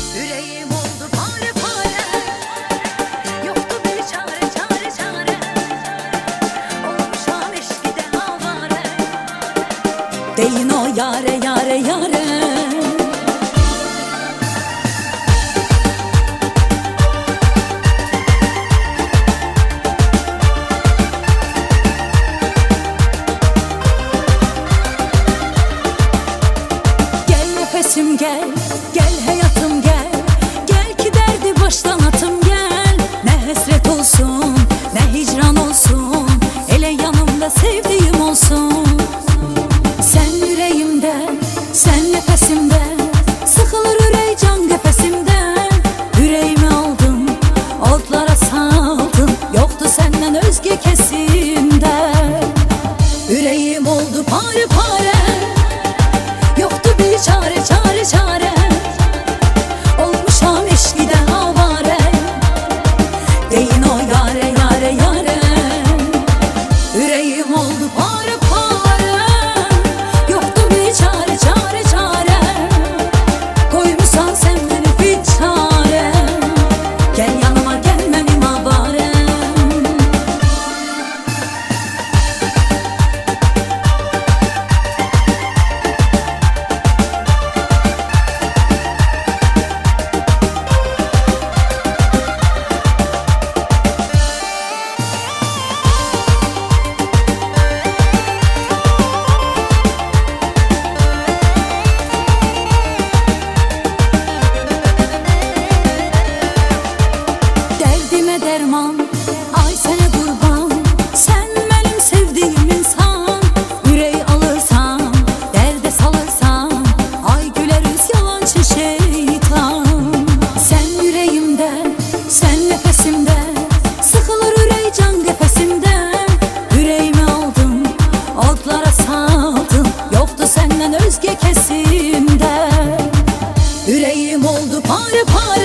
Yüreğim oldu pare pare, yoktu bir çare çare çare. Olmuşam eşkide avare, deyin o yare yare yare. Nefesim gel, gel hayatım gel, gel ki derdi baştan atım gel. Ne hasret olsun, ne hicran olsun, hele yanımda sevdiğim olsun. Sen yüreğimde, sen nefesimde, sıkılır yüreği can nefesimde. Yüreğimi aldın, otlara saldın, yoktu senden özge kesimde. Yüreğim oldu pare pare, yoktu bir çare çare çare. Olmuşam eşkide avare, deyin o yare yare yare. Yüreğim oldu pare pare, yoktu bir çare çare çare. Koymuşsan sen beni bir çare, gel yanıma gelmem avare. Derman, ay sana kurban, sen benim sevdiğim insan. Yüreği alırsan, derde salırsan, ay güleriz yalancı şeytan. Sen yüreğimde, sen nefesimde, sıkılır yüreği can nefesimde. Yüreğimi aldın, otlara saldın, yoktu senden özge kesimde. Yüreğim oldu pare pare,